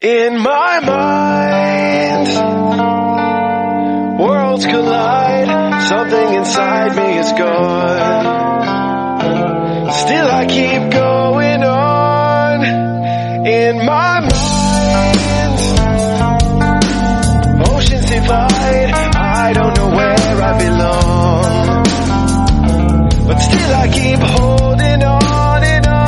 In my mind, worlds collide, something inside me is gone. Still I keep going on. In my mind, oceans divide, I don't know where I belong. But still I keep holding on and on.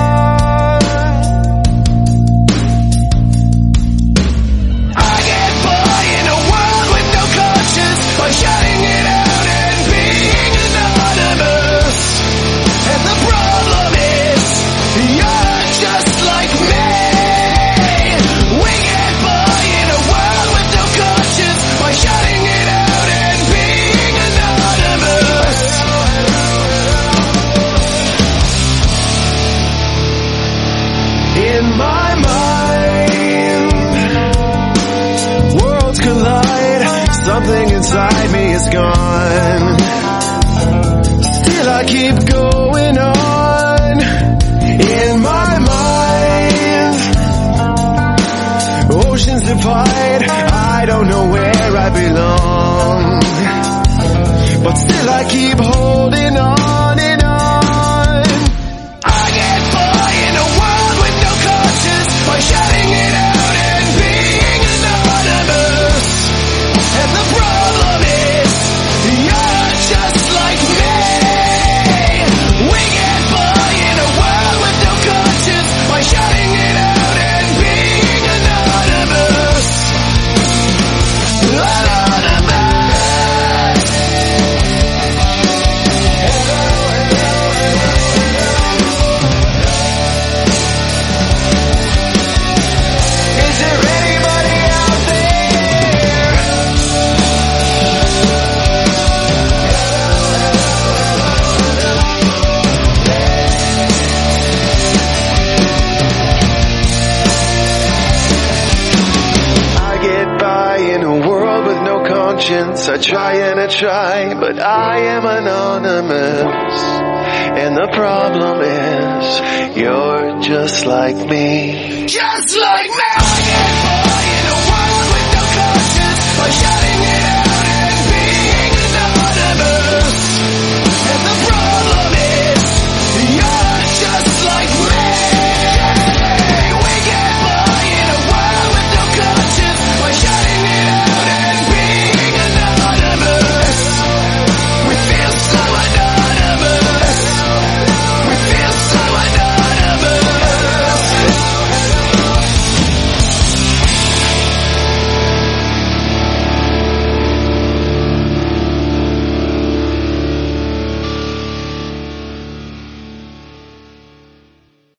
By shutting it out and being anonymous. And the problem is, you're just like me. We get by in a world with no conscience by shutting it out and being anonymous. In my mind, worlds collide. Something inside me is gone. Still I keep going on. In my mind, oceans divide, I don't know where I belong. But still I keep holding on and on. I get by in a world with no conscience by shutting it out and being anonymous. And the problem is, you're just like me. We get by in a world with no conscience by shutting it out and being anonymous. Anonymous. Is there anybody out there? In a world with no conscience, I try and I try, but I am anonymous. And the problem is, you're just like me. Just like me!